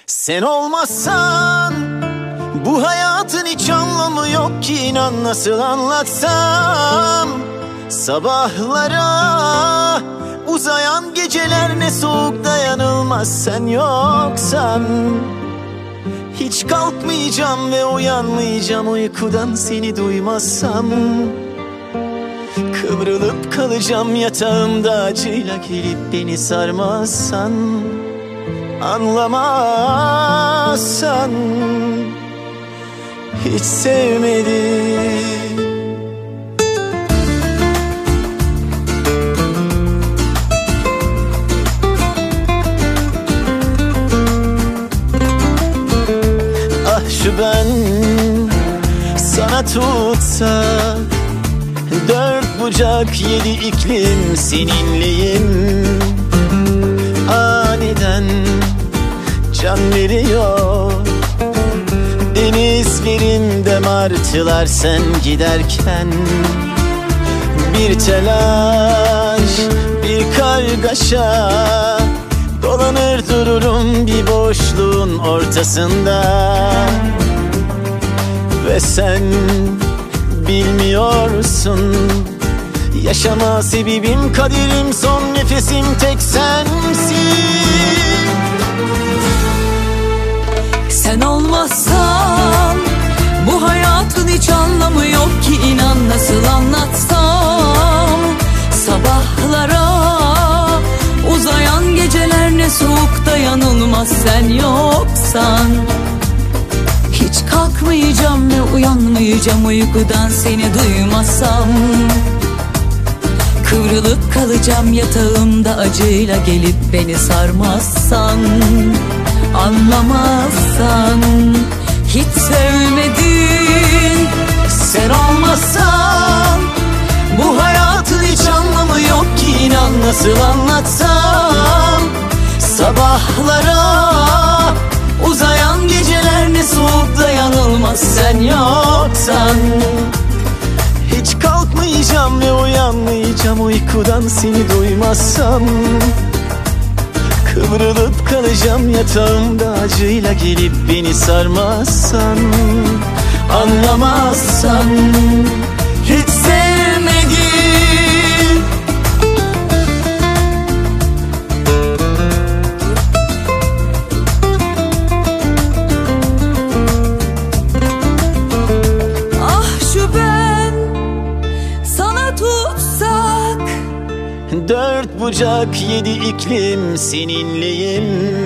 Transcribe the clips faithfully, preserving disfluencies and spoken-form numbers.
Sen olmazsan bu hayatın hiç anlamı yok ki, inan nasıl anlatsam. Sabahlara uzayan geceler ne soğuk, dayanılmaz sen yoksan. Hiç kalkmayacağım ve uyanmayacağım uykudan seni duymazsam. Kıvrılıp kalacağım yatağımda acıyla, gelip beni sarmazsan. Anlamazsan hiç sevmedim. Ah şu ben sana tutsak, dört bucak yedi iklim seninleyim. Aniden can veriyor denizlerimde martılar sen giderken. Bir telaş, bir kargaşa, dolanır dururum bir boşluğun ortasında. Ve sen bilmiyorsun, yaşama sebebim, kaderim, son nefesim tek sensin. Sen olmazsan bu hayatın hiç anlamı yok ki, inan nasıl anlatsam. Sabahlara uzayan geceler ne soğuk, dayanılmaz sen yoksan. Hiç kalkmayacağım ve uyanmayacağım uykudan seni duymazsam. Kıvrılıp kalacağım yatağımda acıyla, gelip beni sarmazsan. Anlamazsan hiç sevmedin. Sen olmazsan bu hayatın hiç anlamı yok ki, inan nasıl anlatsam. Sabahlara uzayan geceler ne soğuk, dayanılmaz sen yoksan. Hiç kalkmayacağım ve uyanmayacağım uykudan seni duymazsam. Kıvrılıp kalacağım yatağımda acıyla, gelip beni sarmazsan. Anlamazsan hiç sevmedin. Ah şu ben sana tutsak, dört bucak yedi iklim seninleyim.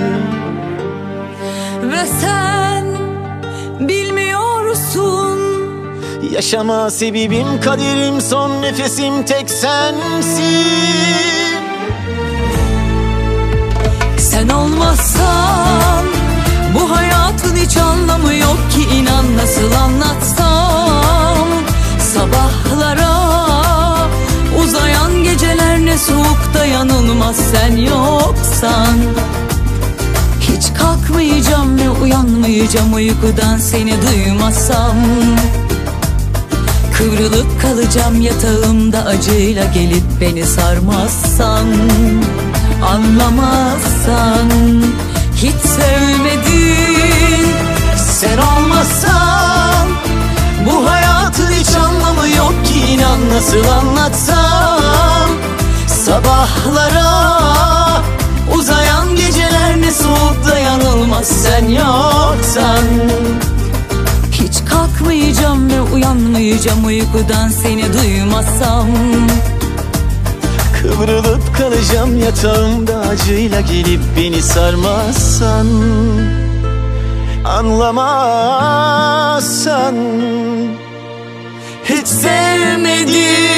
ve sen bilmiyorsun, yaşama sebebim, kaderim, son nefesim tek sensin. sen olmazsan bu hayatın hiç anlamı yok ki, inan nasıl anlatsam. Sabahlara uzayan geceler ne soğuk, dayanılmaz sen yoksan. Hiç kalkmayacağım ve uyanmayacağım uykudan seni duymazsam. Kıvrılıp kalacağım yatağımda acıyla, gelip beni sarmazsan. Anlamazsan hiç sevmedin. Sen olmazsan bu hayatın hiç anlamı yok ki, inan nasıl anlatsam. Sabahlara uzayan geceler ne soğuk, dayanılmaz sen yoksan. Hiç kalkmayacağım ve uyanmayacağım uykudan seni duymazsam. Kıvrılıp kalacağım yatağımda acıyla, gelip beni sarmazsan. Anlamazsan hiç sevmedim.